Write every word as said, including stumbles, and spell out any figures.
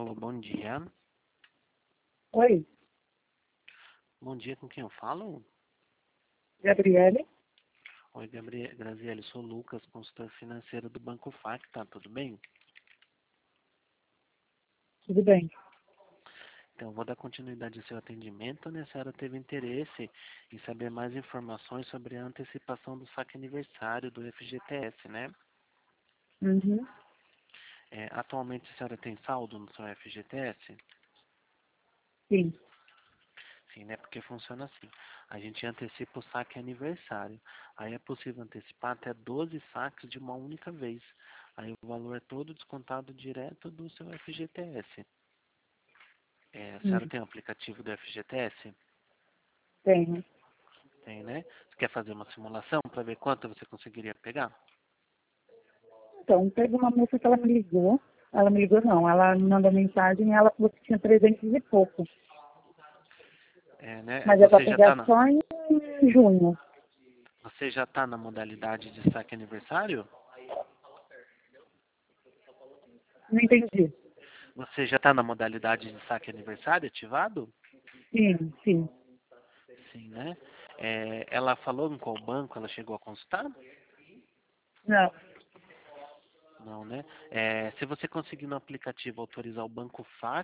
Alô, bom dia. Oi, Bom dia, com quem eu falo? Gabriele. Oi, Gabriel, Graziele, sou o Lucas, consultor financeiro do Banco F A C, tá tudo bem? Tudo bem? Então, vou dar continuidade ao seu atendimento, né? A senhora teve interesse em saber mais informações sobre a antecipação do saque aniversário do F G T S, né? Uhum. É, atualmente a senhora tem saldo no seu F G T S? Sim. Sim, né? Porque funciona assim. A gente antecipa o saque aniversário. Aí é possível antecipar até doze saques de uma única vez. Aí o valor é todo descontado direto do seu F G T S. É, a Hum. senhora tem o aplicativo do F G T S? Tenho. Tem, né? Você quer fazer uma simulação para ver quanto você conseguiria pegar? Então, teve uma moça que ela me ligou. Ela me ligou não, ela me mandou mensagem e ela falou que tinha trezentos e pouco. É, né? Mas é para Você já está pegar na, só em junho. você já tá na modalidade de saque aniversário? Não entendi. Você já está na modalidade de saque aniversário ativado? Sim, sim. Sim, né? É, ela falou em qual banco ela chegou a consultar? Não. Não, né? É, se você conseguir no aplicativo autorizar o Banco F A